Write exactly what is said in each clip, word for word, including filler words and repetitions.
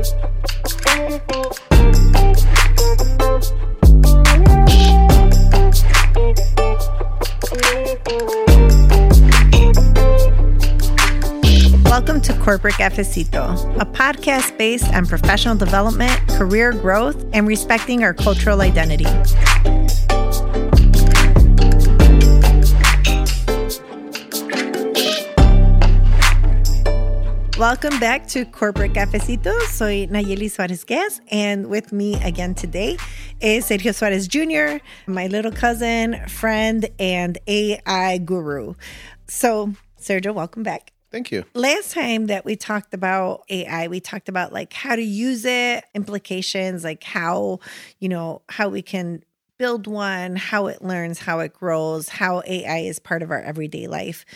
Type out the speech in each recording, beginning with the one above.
Welcome to Corporate Cafecito, a podcast based on professional development, career growth, and respecting our cultural identity. Welcome back to Corporate Cafecito. Soy Nayeli Suarez-Guess, and with me again today is Sergio Suarez Junior, my little cousin, friend, and A I guru. So, Sergio, welcome back. Thank you. Last time that we talked about A I, we talked about like how to use it, implications, like how, you know, how we can build one, how it learns, how it grows, how A I is part of our everyday life.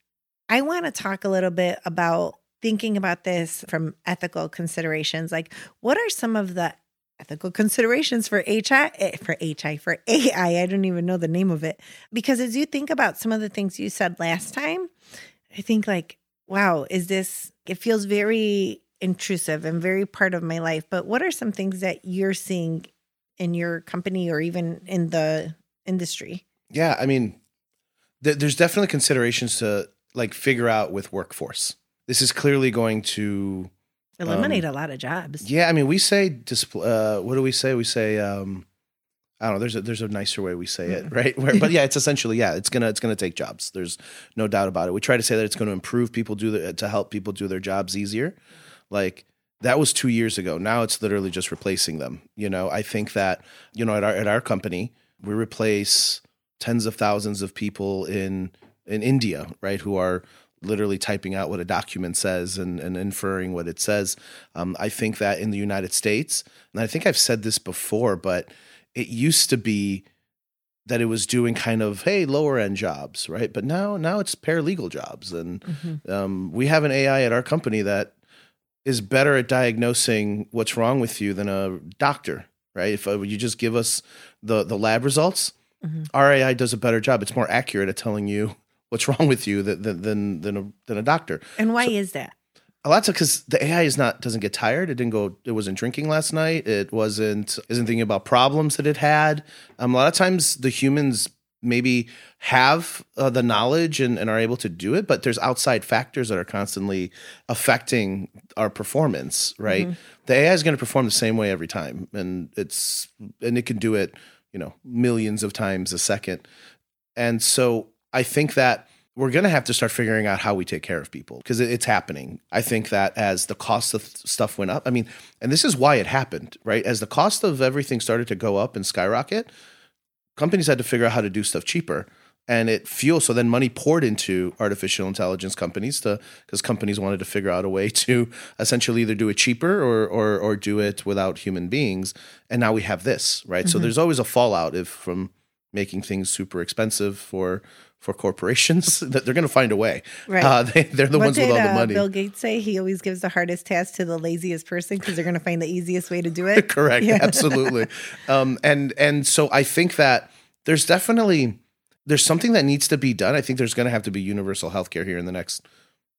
I want to talk a little bit about thinking about this from ethical considerations. Like, what are some of the ethical considerations for H I, for H I, for A I? I don't even know the name of it. Because as you think about some of the things you said last time, I think like, wow, is this, it feels very intrusive and very part of my life. But what are some things that you're seeing in your company or even in the industry? Yeah, I mean, th- there's definitely considerations to like figure out with workforce. This is clearly going to eliminate um, a lot of jobs. Yeah, I mean, we say display. Uh, what do we say? We say, um, I don't know. There's a there's a nicer way we say it, right? Where, but yeah, it's essentially yeah, it's gonna it's gonna take jobs. There's no doubt about it. We try to say that it's going to improve people do the, to help people do their jobs easier. Like that was two years ago. Now it's literally just replacing them. You know, I think that you know at our at our company we replace tens of thousands of people in in India, right? Who are literally typing out what a document says and, and inferring what it says. Um, I think that in the United States, and I think I've said this before, but it used to be that it was doing kind of, hey, lower end jobs, right? But now, now it's paralegal jobs. And mm-hmm. um, we have an A I at our company that is better at diagnosing what's wrong with you than a doctor, right? If uh, you just give us the, the lab results, mm-hmm. our A I does a better job. It's more accurate at telling you what's wrong with you than than than a, than a doctor. And why so, is that? A lot of because the A I is not doesn't get tired. It didn't go. It wasn't drinking last night. It wasn't isn't thinking about problems that it had. Um, a lot of times the humans maybe have uh, the knowledge and, and are able to do it, but there's outside factors that are constantly affecting our performance. Right, mm-hmm. The A I is going to perform the same way every time, and it's and it can do it, you know, millions of times a second, and so. I think that we're going to have to start figuring out how we take care of people because it's happening. I think that as the cost of stuff went up, I mean, and this is why it happened, right? As the cost of everything started to go up and skyrocket, companies had to figure out how to do stuff cheaper and it fueled. So then money poured into artificial intelligence companies to because companies wanted to figure out a way to essentially either do it cheaper or or or do it without human beings. And now we have this, right? Mm-hmm. So there's always a fallout if from making things super expensive for for corporations that they're going to find a way. Right. Uh, they, they're the what ones did, with all the uh, money. Bill Gates say he always gives the hardest task to the laziest person because they're going to find the easiest way to do it. Correct. Yeah. Absolutely. um, and, and so I think that there's definitely, there's something that needs to be done. I think there's going to have to be universal healthcare here in the next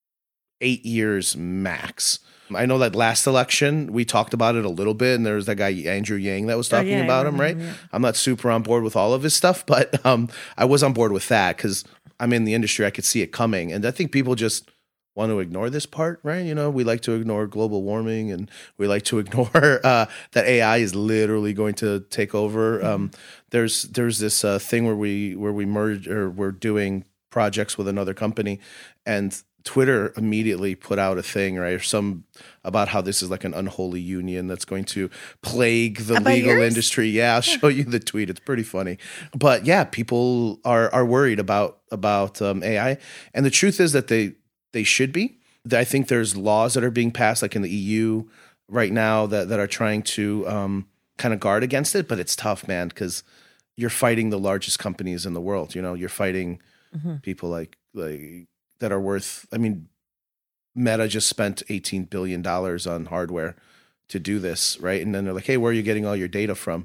eight years max. I know that last election, we talked about it a little bit, and there was that guy, Andrew Yang, that was talking oh, yeah, about him, right? Yeah. I'm not super on board with all of his stuff, but um, I was on board with that because I'm in the industry. I could see it coming. And I think people just want to ignore this part, right? You know, we like to ignore global warming, and we like to ignore uh, that A I is literally going to take over. Mm-hmm. Um, there's there's this uh, thing where we where we merge or we're doing projects with another company, and Twitter immediately put out a thing, right, or some about how this is like an unholy union that's going to plague the about legal yours? industry. Yeah, I'll show you the tweet. It's pretty funny. But yeah, people are are worried about about um, A I, and the truth is that they they should be. I think there's laws that are being passed, like in the E U right now, that that are trying to um, kind of guard against it. But it's tough, man, because you're fighting the largest companies in the world. You know, you're fighting mm-hmm. people like like. that are worth, I mean, Meta just spent eighteen billion dollars on hardware to do this, right? And then they're like, hey, where are you getting all your data from?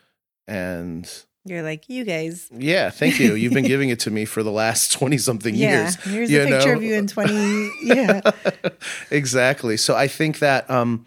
And you're like, you guys. Yeah, thank you. You've been giving it to me for the last twenty-something yeah, years. Here's you a picture know? of you in twenty, yeah. Exactly. So I think that um,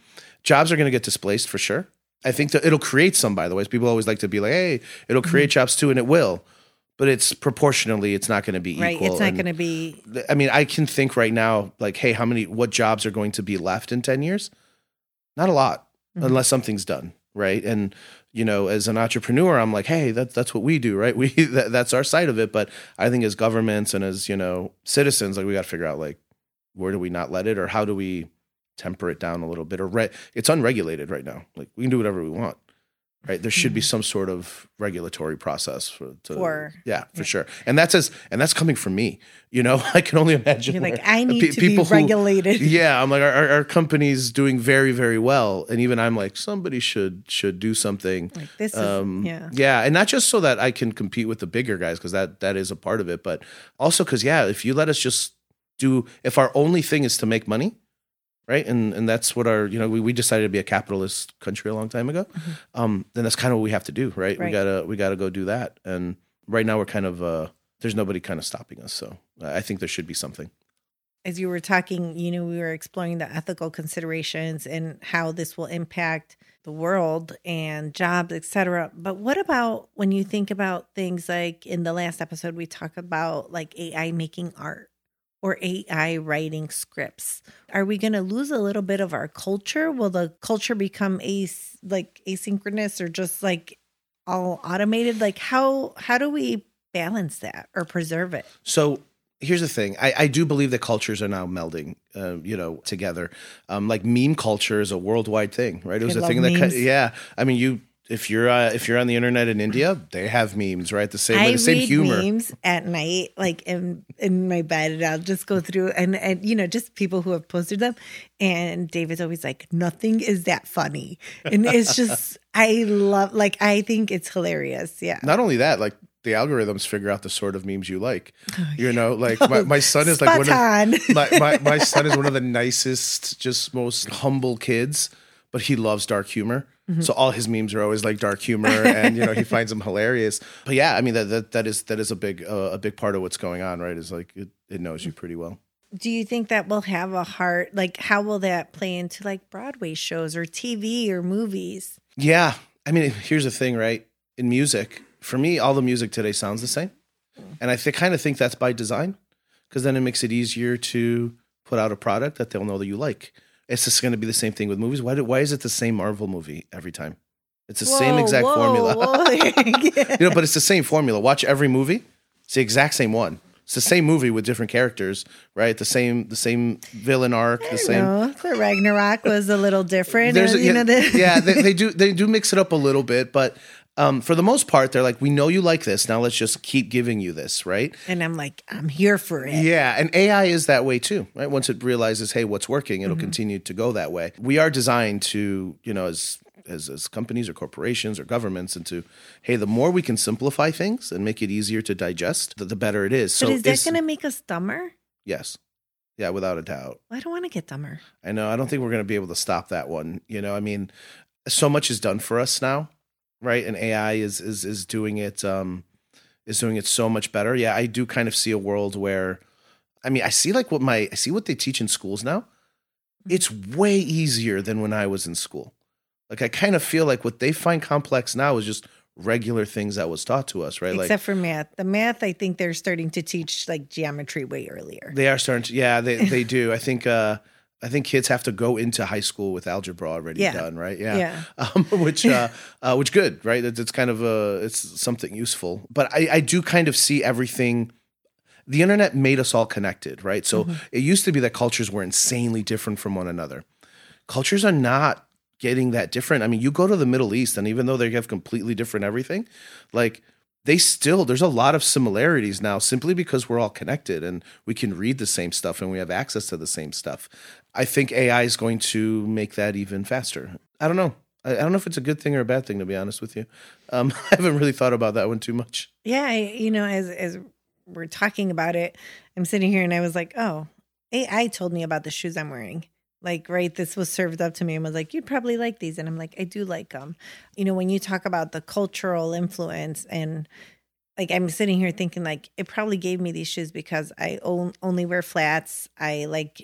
jobs are going to get displaced for sure. I think that it'll create some, by the way. People always like to be like, hey, it'll create mm-hmm. jobs too, and it will. But it's proportionally, it's not going to be right, equal. It's not going to be. I mean, I can think right now, like, hey, how many, what jobs are going to be left in ten years? Not a lot, mm-hmm. unless something's done, right? And, you know, as an entrepreneur, I'm like, hey, that, that's what we do, right? We that, That's our side of it. But I think as governments and as, you know, citizens, like, we got to figure out, like, where do we not let it, or how do we temper it down a little bit? Or re- it's unregulated right now. Like, we can do whatever we want. Right, there should be some sort of regulatory process for, to, for yeah, for yeah. sure, and that's as and that's coming from me. You know, I can only imagine. You're like, where, I need pe- to be regulated. Who, yeah, I'm like, our, our company's doing very, very well, and even I'm like, somebody should should do something. Like this um, is yeah, yeah, and not just so that I can compete with the bigger guys, because that that is a part of it, but also because yeah, if you let us just do, if our only thing is to make money. Right. And and that's what our, you know, we, we decided to be a capitalist country a long time ago. Mm-hmm. Um, then that's kind of what we have to do. Right. right. We gotta we gotta go do that. And right now we're kind of uh, there's nobody kind of stopping us. So I think there should be something. As you were talking, you know, we were exploring the ethical considerations and how this will impact the world and jobs, et cetera. But what about when you think about things like in the last episode, we talked about like A I making art? Or A I writing scripts? Are we going to lose a little bit of our culture? Will the culture become as like asynchronous or just like all automated? Like how how do we balance that or preserve it? So here's the thing. I, I do believe that cultures are now melding, uh, you know, together. Um, like meme culture is a worldwide thing, right? It was I a love thing memes. that, yeah. I mean, you. If you're uh, if you're on the internet in India, they have memes, right? The same, I the same read humor. Memes at night, like in in my bed, and I'll just go through and and you know just people who have posted them. And David's always like, nothing is that funny, and it's just I love like I think it's hilarious. Yeah. Not only that, like the algorithms figure out the sort of memes you like. Oh, you know, like my, my son is like one on. of my, my my son is one of the nicest, just most humble kids, but he loves dark humor. Mm-hmm. So all his memes are always like dark humor, and you know he finds them hilarious. But yeah, I mean that that, that is that is a big uh, a big part of what's going on, right? Is like it, it knows you pretty well. Do you think that will have a heart? Like, how will that play into like Broadway shows or T V or movies? Yeah, I mean, here's the thing, right? In music, for me, all the music today sounds the same, and I th- kind of think that's by design, because then it makes it easier to put out a product that they'll know that you like. It's just going to be the same thing with movies. Why do, why is it the same Marvel movie every time? It's the whoa, same exact whoa, formula. Whoa. Yeah. You know, but it's the same formula. Watch every movie. It's the exact same one. It's the same movie with different characters, right? The same the same villain arc. The same. Know. The Ragnarok was a little different. There's a, you yeah, know, the- yeah they, they do they do mix it up a little bit, but um, for the most part, they're like, we know you like this. Now let's just keep giving you this, right? And I'm like, I'm here for it. Yeah, and A I is that way too, right? Once it realizes, hey, what's working, it'll mm-hmm. continue to go that way. We are designed to, you know, as as as companies or corporations or governments, into, hey, the more we can simplify things and make it easier to digest, the, the better it is. But so is that going to make us dumber? Yes. Yeah, without a doubt. I don't want to get dumber. I know. I don't think we're going to be able to stop that one. You know, I mean, so much is done for us now, right? And A I is is is doing it um, is doing it so much better. Yeah, I do kind of see a world where, I mean, I see like what my I see what they teach in schools now. It's way easier than when I was in school. Like I kind of feel like what they find complex now is just regular things that was taught to us, right? Except like, for math. The math, I think they're starting to teach like geometry way earlier. They are starting to, yeah, they they do. I think uh, I think kids have to go into high school with algebra already yeah. done, right? Yeah, yeah. Um, which uh, uh, which good, right? It's, it's kind of a it's something useful. But I, I do kind of see everything. The internet made us all connected, right? So mm-hmm. it used to be that cultures were insanely different from one another. Cultures are not getting that different. I mean, you go to the Middle East, and even though they have completely different everything, like they still, there's a lot of similarities now simply because we're all connected and we can read the same stuff and we have access to the same stuff. I think A I is going to make that even faster. I don't know. I, I don't know if it's a good thing or a bad thing, to be honest with you. Um, I haven't really thought about that one too much. Yeah. I, you know, as, as we're talking about it, I'm sitting here and I was like, oh, A I told me about the shoes I'm wearing. Like, right, this was served up to me and was like, you'd probably like these. And I'm like, I do like them. You know, when you talk about the cultural influence and like, I'm sitting here thinking like, it probably gave me these shoes because I own, only wear flats. I like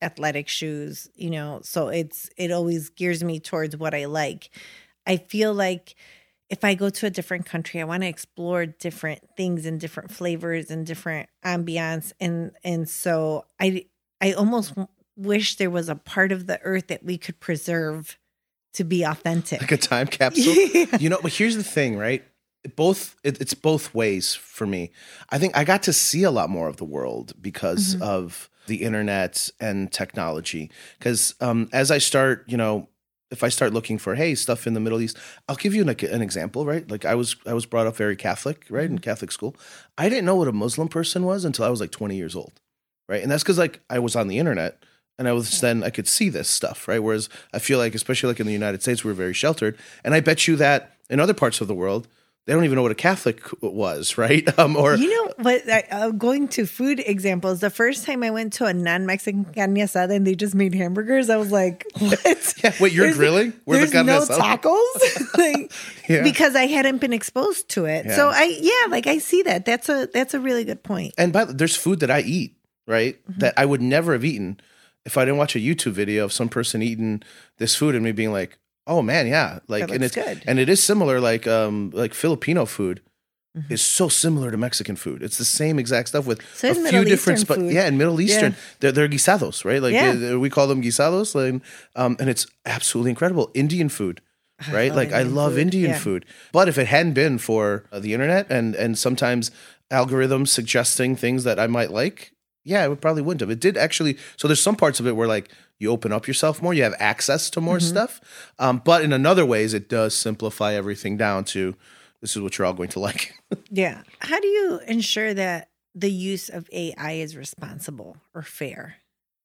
athletic shoes, you know, so it's it always gears me towards what I like. I feel like if I go to a different country, I want to explore different things and different flavors and different ambiance. And and so I I almost wish there was a part of the earth that we could preserve to be authentic. Like a time capsule. Yeah. You know, but here's the thing, right? Both it, it's both ways for me. I think I got to see a lot more of the world because mm-hmm. of the internet and technology. Because um, as I start, you know, if I start looking for, hey, stuff in the Middle East, I'll give you an, an example, right? Like I was I was brought up very Catholic, right, in Catholic school. I didn't know what a Muslim person was until I was like twenty years old, right? And that's because like I was on the internet and I was then I could see this stuff, right? Whereas I feel like, especially like in the United States, we're very sheltered. And I bet you that in other parts of the world, they don't even know what a Catholic was, right? Um, or you know what? Uh, going to food examples, the first time I went to a non-Mexican carne asada and they just made hamburgers, I was like, "What? Yeah, wait, you're there's, grilling? Where's there's the no asada? Tacos?" Like, yeah. Because I hadn't been exposed to it. Yeah. So I, yeah, like I see that. That's a that's a really good point. And by the, there's food that I eat, right, mm-hmm. that I would never have eaten if I didn't watch a YouTube video of some person eating this food and me being like, oh man, yeah, like and it's good. And it is similar, like um, like Filipino food mm-hmm. is so similar to Mexican food. It's the same exact stuff with so a few different, sp- yeah, in Middle Eastern, yeah. they're, they're guisados, right? Like yeah. they, we call them guisados, like, um, and it's absolutely incredible. Indian food, right? I like Indian I love food. Indian yeah. food, but if it hadn't been for uh, the internet and and sometimes algorithms suggesting things that I might like, yeah, it probably wouldn't have. It did actually. So there's some parts of it where like you open up yourself more, you have access to more mm-hmm. stuff. Um, but in another ways, it does simplify everything down to this is what you're all going to like. Yeah. How do you ensure that the use of A I is responsible or fair?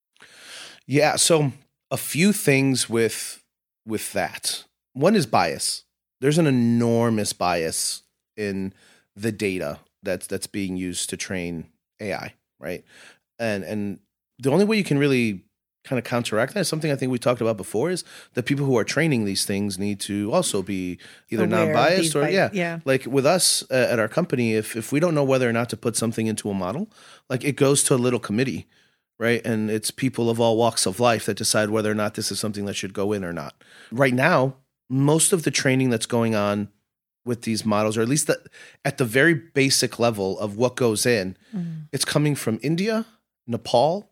Yeah. So a few things with with that. One is bias. There's an enormous bias in the data that's that's being used to train A I, right? And and the only way you can really kind of counteract that is something I think we talked about before is the people who are training these things need to also be either Aware non-biased or bi- yeah, yeah. Like with us uh, at our company, if if we don't know whether or not to put something into a model, like it goes to a little committee, right? And it's people of all walks of life that decide whether or not this is something that should go in or not. Right now, most of the training that's going on with these models, or at least the, at the very basic level of what goes in, mm. it's coming from India, Nepal,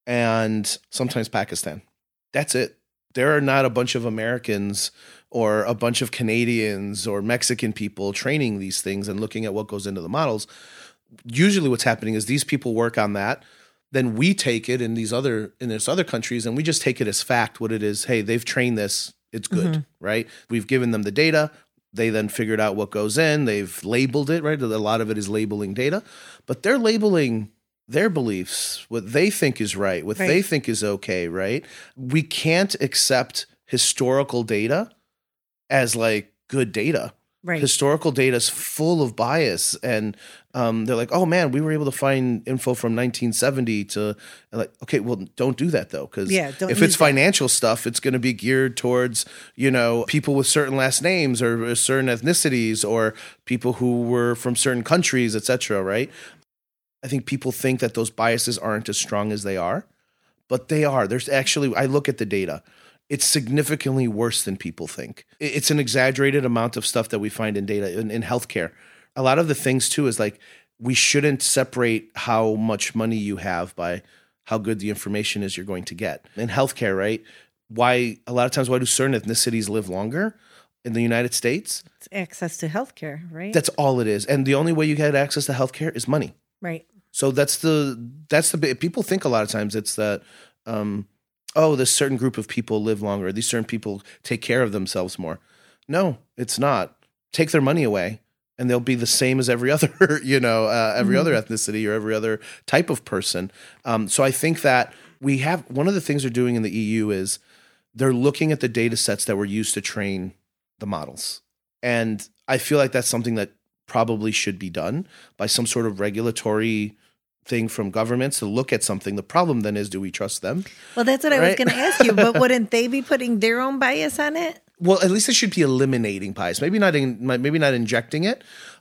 and sometimes Pakistan. That's it. There are not a bunch of Americans or a bunch of Canadians or Mexican people training these things and looking at what goes into the models. Usually what's happening is these people work on that. Then we take it in these other in these other countries and we just take it as fact what it is. Hey, they've trained this. It's good, mm-hmm. right? We've given them the data. They then figured out what goes in. They've labeled it, right? A lot of it is labeling data. But they're labeling their beliefs, what they think is right, what right. they think is okay, right? We can't accept historical data as like good data. Right. Historical data is full of bias, and um, they're like, "Oh man, we were able to find info from nineteen seventy to like." Okay, well, don't do that though, because yeah, if it's financial that. stuff, it's going to be geared towards you know people with certain last names or certain ethnicities or people who were from certain countries, et cetera. Right? I think people think that those biases aren't as strong as they are, but they are. There's actually, I look at the data. It's significantly worse than people think. It's an exaggerated amount of stuff that we find in data in, in healthcare. A lot of the things too is like, we shouldn't separate how much money you have by how good the information is you're going to get. In healthcare, right? Why, a lot of times, why do certain ethnicities live longer in the United States? It's access to healthcare, right? That's all it is. And the only way you get access to healthcare is money. Right. So that's the, that's the, people think a lot of times it's that, um, oh, this certain group of people live longer. These certain people take care of themselves more. No, it's not. Take their money away and they'll be the same as every other, you know, uh, every mm-hmm. other ethnicity or every other type of person. Um, so I think that we have, one of the things they're doing in the E U is they're looking at the data sets that were used to train the models. And I feel like that's something that probably should be done by some sort of regulatory thing from governments to look at something. The problem then is, do we trust them? Well, that's what right? I was going to ask you, but wouldn't they be putting their own bias on it? Well, at least it should be eliminating bias. Maybe not in, maybe not injecting it,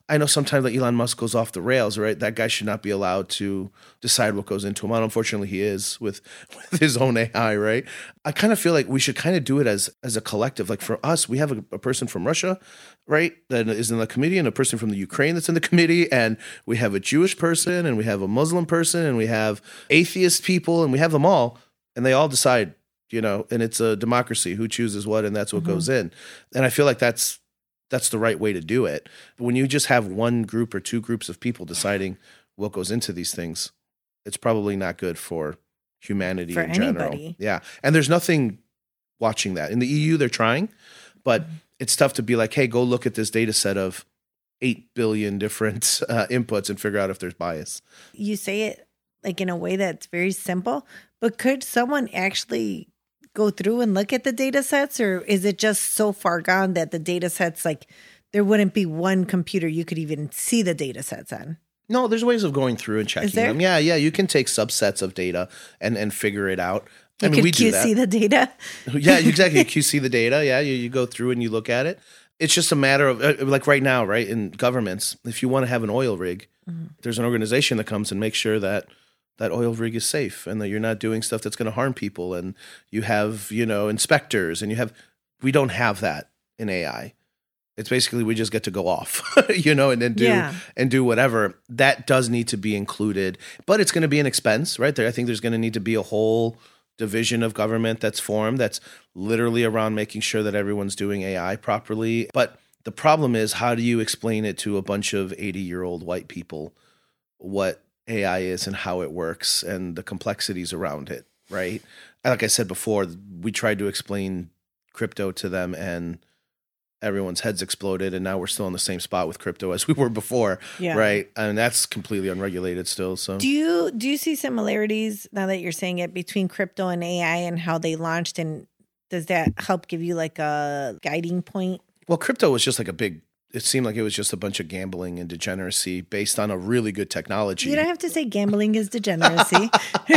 I know sometimes that Elon Musk goes off the rails, right? That guy should not be allowed to decide what goes into him. And unfortunately, he is with, with his own A I, right? I kind of feel like we should kind of do it as as a collective. Like for us, we have a, a person from Russia, right, that is in the committee, and a person from the Ukraine that's in the committee, and we have a Jewish person, and we have a Muslim person, and we have atheist people, and we have them all, and they all decide, you know, and it's a democracy, who chooses what, and that's what mm-hmm. goes in. And I feel like that's That's the right way to do it. But when you just have one group or two groups of people deciding what goes into these things, it's probably not good for humanity for in general. Anybody. Yeah. And there's nothing watching that. In the E U, they're trying, but mm-hmm. it's tough to be like, hey, go look at this data set of eight billion different uh, inputs and figure out if there's bias. You say it like in a way that's very simple, but could someone actually go through and look at the data sets, or is it just so far gone that the data sets, like there wouldn't be one computer you could even see the data sets on? No, there's ways of going through and checking them. Yeah, yeah, you can take subsets of data and, and figure it out. You I mean, we do that. Q C the data? Yeah, exactly. You Q C the data. Yeah, you, you go through and you look at it. It's just a matter of, uh, like right now, right, in governments, if you want to have an oil rig, mm-hmm. there's an organization that comes and makes sure that that oil rig is safe and that you're not doing stuff that's going to harm people. And you have, you know, inspectors, and you have, we don't have that in A I. It's basically, we just get to go off, you know, and then do, yeah. and do whatever. That does need to be included, but it's going to be an expense, right there. I think there's going to need to be a whole division of government that's formed that's literally around making sure that everyone's doing A I properly. But the problem is, how do you explain it to a bunch of eighty year old white people what A I is and how it works and the complexities around it, right? Like I said before, we tried to explain crypto to them and everyone's heads exploded, and now we're still in the same spot with crypto as we were before, yeah. right? And that's completely unregulated still. So do you do you see similarities, now that you're saying it, between crypto and A I and how they launched, and does that help give you like a guiding point? Well, crypto was just like a big, it seemed like it was just a bunch of gambling and degeneracy based on a really good technology. You don't have to say gambling is degeneracy.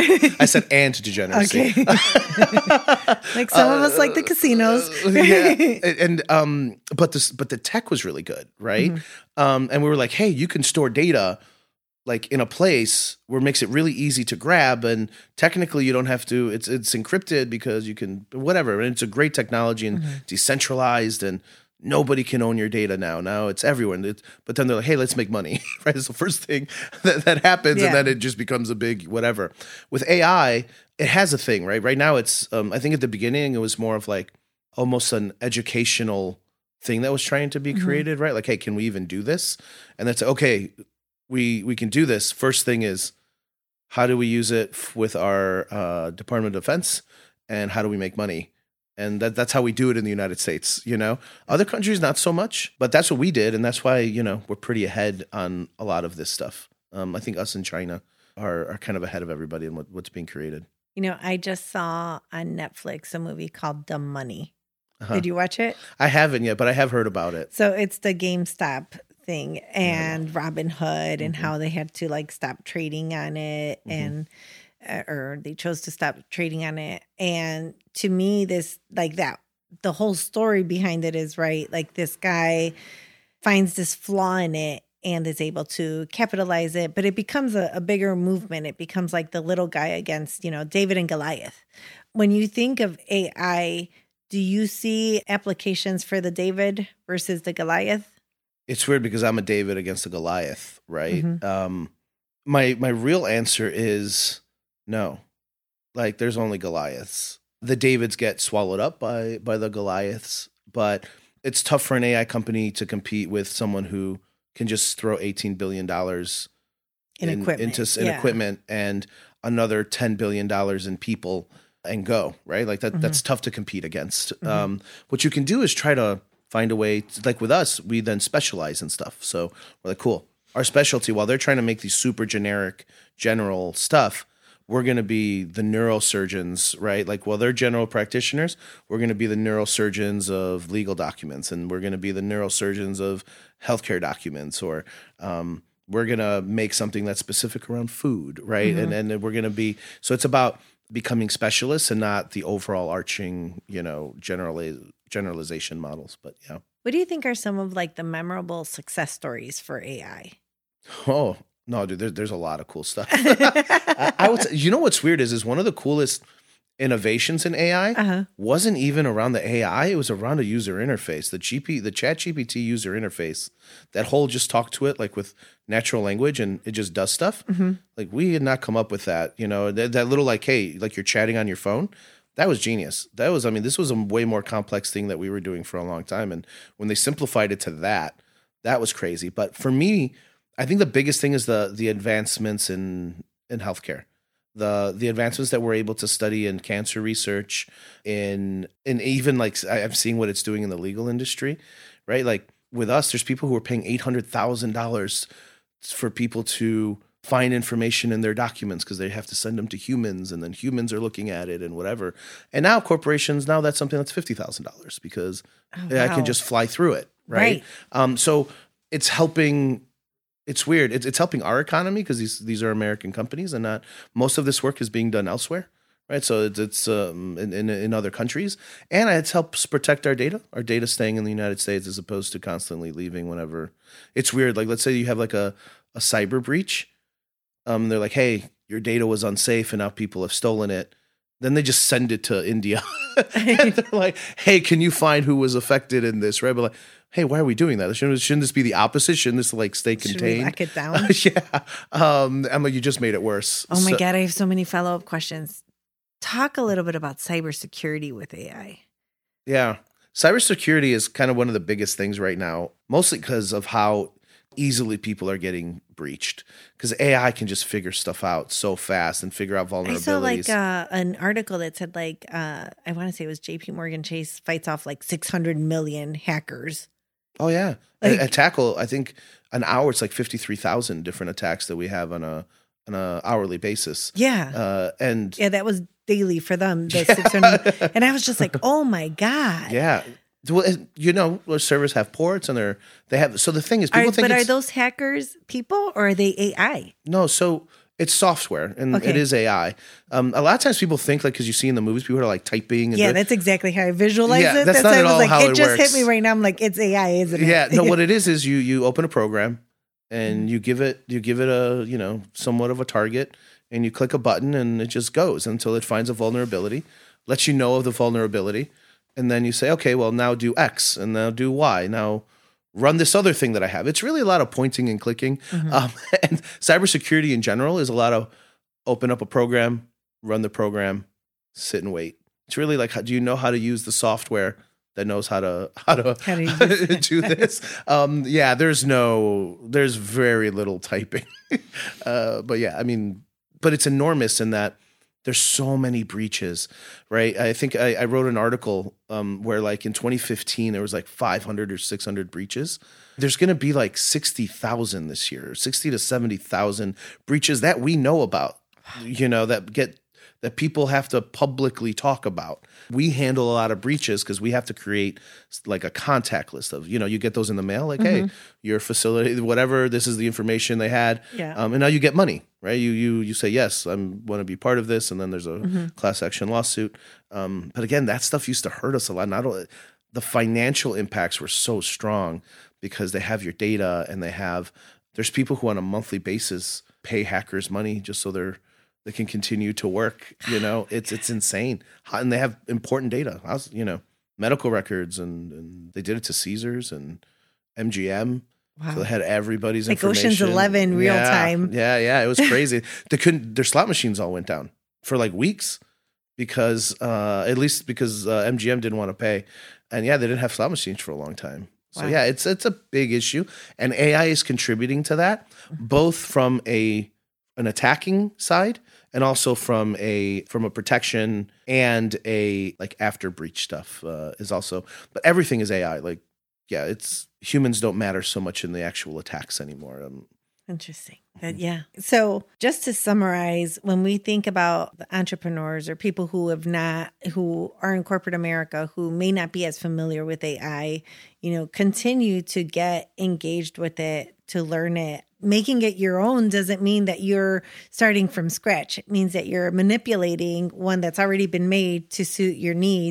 I said and degeneracy. Okay. Like some uh, of us like the casinos. Yeah. And um, but this but the tech was really good, right? Mm-hmm. Um, and we were like, hey, you can store data like in a place where it makes it really easy to grab, and technically you don't have to, it's it's encrypted because you can whatever. And it's a great technology and mm-hmm. decentralized, and nobody can own your data now. Now it's everyone. It's, but then they're like, hey, let's make money. Right? It's the first thing that, that happens. Yeah. And then it just becomes a big whatever. With A I, it has a thing, right? Right now it's, um, I think at the beginning it was more of like almost an educational thing that was trying to be mm-hmm. created, right? Like, hey, can we even do this? And that's, okay, we, we can do this. First thing is, how do we use it f- with our uh, Department of Defense? And how do we make money? And that, that's how we do it in the United States, you know? Other countries, not so much, but that's what we did. And that's why, you know, we're pretty ahead on a lot of this stuff. Um, I think us and China are, are kind of ahead of everybody in what, what's being created. You know, I just saw on Netflix a movie called Dumb Money. Uh-huh. Did you watch it? I haven't yet, but I have heard about it. So it's the GameStop thing and yeah. Robinhood and mm-hmm. how they had to like stop trading on it mm-hmm. and or they chose to stop trading on it. And to me, this, like that, the whole story behind it is right. Like this guy finds this flaw in it and is able to capitalize it, but it becomes a, a bigger movement. It becomes like the little guy against, you know, David and Goliath. When you think of A I, do you see applications for the David versus the Goliath? It's weird because I'm a David against a Goliath, right? Mm-hmm. Um, my my real answer is no. Like, there's only Goliaths. The Davids get swallowed up by by the Goliaths, but it's tough for an A I company to compete with someone who can just throw eighteen billion dollars in, in equipment, into in yeah. equipment and another ten billion dollars in people and go, right? Like that. Mm-hmm. That's tough to compete against. Mm-hmm. Um, what you can do is try to find a way, to, like with us, we then specialize in stuff. So we're like, cool. Our specialty, while they're trying to make these super generic, general stuff, we're going to be the neurosurgeons, right? Like, while they're general practitioners, we're going to be the neurosurgeons of legal documents, and we're going to be the neurosurgeons of healthcare documents, or um, we're going to make something that's specific around food, right? Mm-hmm. And and we're going to be, so it's about becoming specialists and not the overall arching, you know, generally generalization models. But yeah. What do you think are some of like the memorable success stories for A I? Oh, no, dude, there's, there's a lot of cool stuff. I, I would say, you know what's weird is, is one of the coolest innovations in A I Uh-huh. wasn't even around the A I. It was around a user interface, the G P, the Chat G P T user interface. That whole just talk to it like with natural language and it just does stuff. Mm-hmm. Like we had not come up with that, you know, that, that little like, hey, like you're chatting on your phone. That was genius. That was, I mean, this was a way more complex thing that we were doing for a long time. And when they simplified it to that, that was crazy. But for me, I think the biggest thing is the the advancements in in healthcare. The the advancements that we're able to study in cancer research, in in even like I- I'm seeing what it's doing in the legal industry, right? Like with us, there's people who are paying eight hundred thousand dollars for people to find information in their documents because they have to send them to humans, and then humans are looking at it and whatever. And now corporations, now that's something that's fifty thousand dollars because Oh, I wow. can just fly through it, right? Right. Um, so it's helping. It's weird. It's, it's helping our economy because these these are American companies, and not most of this work is being done elsewhere, right? So it's it's um, in, in in other countries, and it helps protect our data. Our data staying in the United States as opposed to constantly leaving whenever. It's weird. Like let's say you have like a a cyber breach. Um, they're like, hey, your data was unsafe, and now people have stolen it. Then they just send it to India. And they're like, hey, can you find who was affected in this? Right? But like, hey, why are we doing that? Shouldn't, shouldn't this be the opposite? Shouldn't this like stay Should we contained? lock it down? yeah. Um, Emma, you just made it worse. Oh my So- God, I have so many follow-up questions. Talk a little bit about cybersecurity with A I. Yeah. Cybersecurity is kind of one of the biggest things right now, mostly because of how easily people are getting breached. Because A I can just figure stuff out so fast and figure out vulnerabilities. I saw like uh, an article that said like, uh, I want to say it was J P Morgan Chase fights off like six hundred million hackers. Oh yeah, Like- a, a tackle. I think an hour. It's like fifty three thousand different attacks that we have on a on a hourly basis. Yeah. Uh, and Yeah, that was daily for them. The six hundred, and I was just like, oh my God. yeah, well, it- you know, well, servers have ports and they're they have. So the thing is, Are, people think but are it's, those hackers people or are they A I? no. So it's software and Okay. it is A I. Um, a lot of times people think like because you see in the movies, people are like typing. And Yeah, doing- that's exactly how I visualize Yeah, it. that's That's, not why I at was all like, how it, it just works. hit me right now. I'm like, it's A I, isn't it? Yeah, no. What it is is you you open a program Mm-hmm. and you give it you give it a you know somewhat of a target and you click a button and it just goes until it finds a vulnerability, lets you know of the vulnerability, and then you say, okay, well now do X and now do Y. Now run this other thing that I have. It's really a lot of pointing and clicking. Mm-hmm. Um, and cybersecurity in general is a lot of open up a program, run the program, sit and wait. It's really like, how, do you know how to use the software that knows how to how to, How to use do this? Um, yeah, there's no, there's very little typing. uh, but yeah, I mean, but it's enormous in that there's so many breaches, right? I think I, I wrote an article um, where like in twenty fifteen, there was like five hundred or six hundred breaches. There's going to be like sixty thousand this year, sixty to seventy thousand breaches that we know about, you know, that get, that people have to publicly talk about. We handle a lot of breaches because we have to create like a contact list of, you know, you get those in the mail, like, hey, your facility, whatever, this is the information they had. Yeah. Um, and now you get money, right? You you you say, yes, I want to be part of this. And then there's a class action lawsuit. Um, but again, that stuff used to hurt us a lot. Not only, the financial impacts were so strong because they have your data and they have, there's people who on a monthly basis pay hackers money just so they're, they can continue to work. You know, it's it's insane, and they have important data. How's, you know, medical records, and, and they did it to Caesars and M G M. Wow. So they had everybody's Like information. Ocean's Eleven, real Yeah, time. Yeah, yeah, it was crazy. They couldn't. Their slot machines all went down for like weeks because, uh, at least because uh, M G M didn't want to pay, and yeah, they didn't have slot machines for a long time. So Wow. yeah, it's it's a big issue, and A I is contributing to that, both from a an attacking side and also from a from a protection and a like after breach stuff uh, is also, but everything is A I. Like, yeah, it's humans don't matter so much in the actual attacks anymore. Um, Interesting. That, yeah. So just to summarize, when we think about the entrepreneurs or people who have not, who are in corporate America, who may not be as familiar with A I, you know, continue to get engaged with it, to learn it. Making it your own doesn't mean that you're starting from scratch. It means that you're manipulating one that's already been made to suit your needs.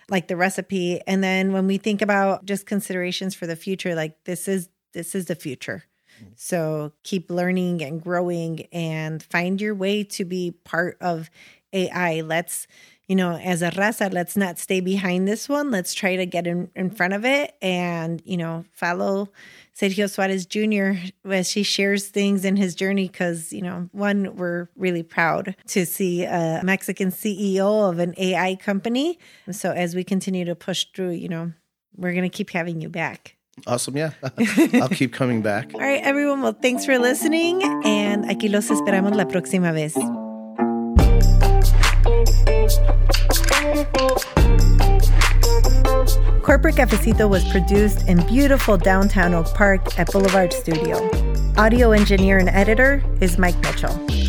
like the recipe. And then when we think about just considerations for the future, like this is this is the future. So keep learning and growing and find your way to be part of A I. Let's, you know, as a raza, let's not stay behind this one. Let's try to get in, in front of it and, you know, follow Sergio Suarez Junior as he shares things in his journey. Because, you know, one, we're really proud to see a Mexican C E O of an A I company. So as we continue to push through, you know, we're going to keep having you back. Awesome. Yeah. I'll keep coming back. All right, everyone. Well, thanks for listening. And aquí los esperamos la próxima vez. Corporate Cafecito was produced in beautiful downtown Oak Park at Boulevard Studio. Audio engineer and editor is Mike Mitchell.